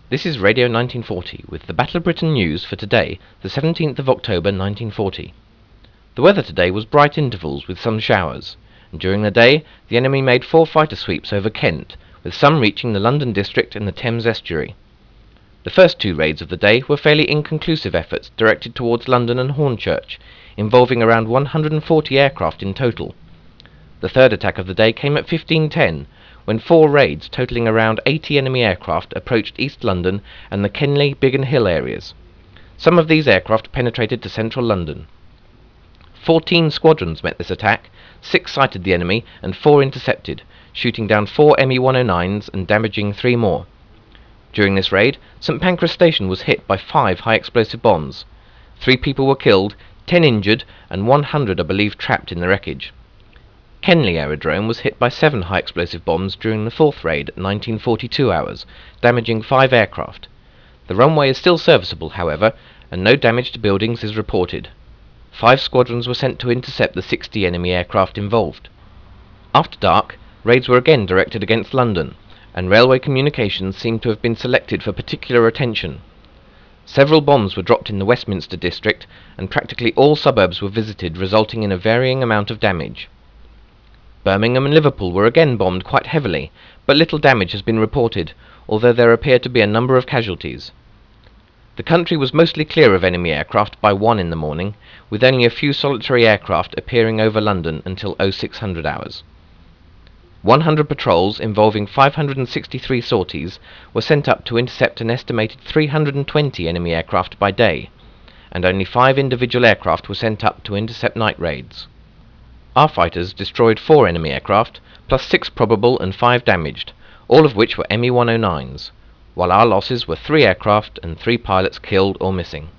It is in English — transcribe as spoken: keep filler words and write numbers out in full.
This is Radio nineteen forty with the Battle of Britain news for today, the seventeenth of October nineteen forty. The weather today was bright intervals with some showers, and during the day the enemy made four fighter sweeps over Kent, with some reaching the London district and the Thames estuary. The first two raids of the day were fairly inconclusive efforts directed towards London and Hornchurch, involving around one hundred forty aircraft in total. The third attack of the day came at fifteen ten, when four raids totalling around eighty enemy aircraft approached East London and the Kenley, Biggin Hill areas. Some of these aircraft penetrated to central London. Fourteen squadrons met this attack, six sighted the enemy and four intercepted, shooting down four M E one oh nines and damaging three more. During this raid, St Pancras Station was hit by five high-explosive bombs. Three people were killed, ten injured, and one hundred are believed trapped in the wreckage. Kenley Aerodrome was hit by seven high-explosive bombs during the fourth raid at nineteen forty-two hours, damaging five aircraft. The runway is still serviceable, however, and no damage to buildings is reported. Five squadrons were sent to intercept the sixty enemy aircraft involved. After dark, raids were again directed against London, and railway communications seemed to have been selected for particular attention. Several bombs were dropped in the Westminster district, and practically all suburbs were visited, resulting in a varying amount of damage. Birmingham and Liverpool were again bombed quite heavily, but little damage has been reported, although there appear to be a number of casualties. The country was mostly clear of enemy aircraft by one in the morning, with only a few solitary aircraft appearing over London until oh six hundred hours. one hundred patrols involving five hundred sixty-three sorties were sent up to intercept an estimated three hundred twenty enemy aircraft by day, and only five individual aircraft were sent up to intercept night raids. Our fighters destroyed four enemy aircraft, plus six probable and five damaged, all of which were M E one oh nines, while our losses were three aircraft and three pilots killed or missing.